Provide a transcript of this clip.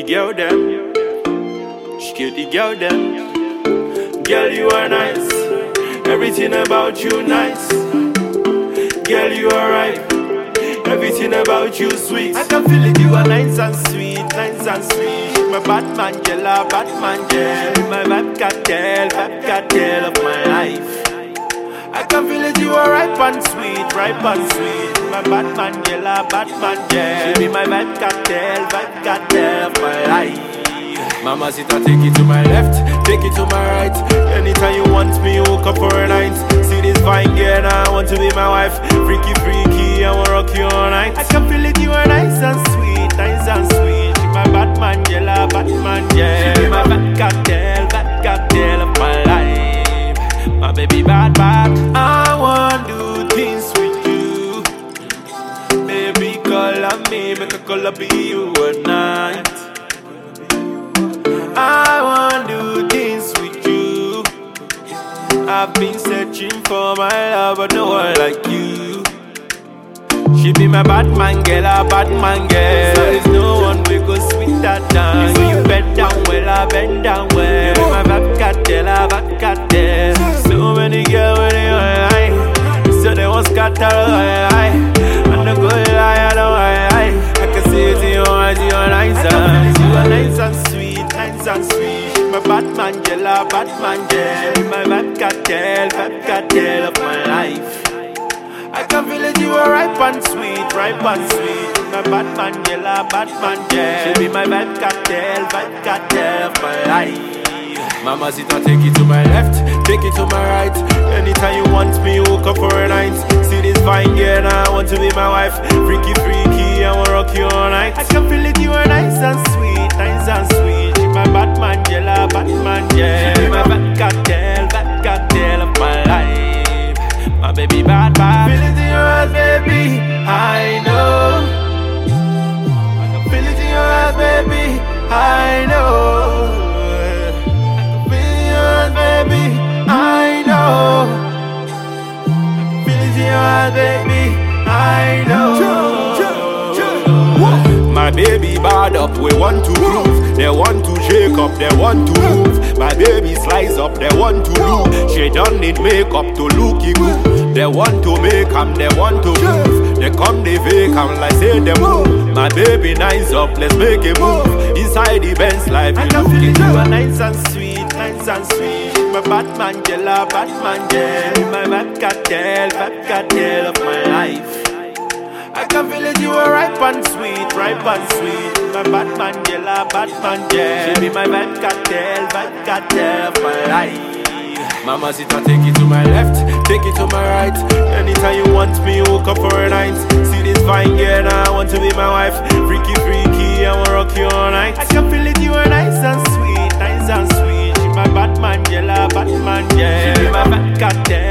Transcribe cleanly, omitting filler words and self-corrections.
girl them. Skitty girl them. Girl, you are nice. Everything about you nice. Girl, you are right. Everything about you sweet. I can feel it, you are nice and sweet, nice and sweet. My Batman girl, a Batman girl. My vibe cartel of my life. I can feel it, you are ripe and sweet, ripe and sweet. My Batman girl, a Batman girl. She be my vibe cartel of my life. Mama Sita, take it to my left, take it to my right. Anytime you want me, hook up for a night. See this fine girl, now I want to be my wife. Freaky, freaky, I wanna rock you all night. I can feel it, you are nice and sweet, nice and sweet. She my Batman girl, a Batman girl. She be my bad cartel of my life. My baby bad. I wanna do things with you. Baby, call on me, make a call up you at night. I wanna do things with you. I've been searching for my love, but no one like you. She be my Batman girl, a Batman girl. There's no one we go sweet that down. You bend down well, I bend down well. You be my back cartel. So many girls with the eye, so they won't scatter eye. And the good lie, I don't lie. I can see it in your eyes, you are nice and sweet, nice and sweet. My Batman girl, a Batman girl. My vibe cartel of my life. I can feel it, you are ripe and sweet, ripe and sweet. My Batman girl, a Batman girl. She be my vibe cartel of my life. Mama Sita, take it to my left, take it to my right. Anytime you want me, hook up for a night. See this fine girl, now I want to be my wife. Freaky, freaky, I wanna rock you all night. I can feel it, you are nice and sweet, nice and sweet. She my Batman girl, a Batman girl. She be my bad cartel of my life. My baby bad. Feel it in your eyes, baby, I know. I can feel it in your eyes, baby, I know. Baby, I know. Feel it in your eyes, baby, I know. My baby bad up, we want to prove. They want to shake up, they want to move. My baby slice up, they want to look. She don't need makeup to look good. They want to make 'em, they want to move. They come, they fake 'em like say they move. My baby nice up, let's make a move. Inside the Benz life, you look it. You are nice and sweet, nice and sweet. My Batman girl, a Batman girl. My vibe cartel of my life. I can feel it, you are ripe and sweet, ripe and sweet. My Batman girl, a Batman girl. She be my vibe cartel of my life. Mama Sita, take it to my left, take it to my right. Anytime you want me, hook up for a night. See this fine girl, now I want to be my wife. Freaky, freaky, I wanna rock you all night. I can feel it, you are nice and sweet, nice and sweet. She my Batman girl, a Batman girl. She be my bad cartel.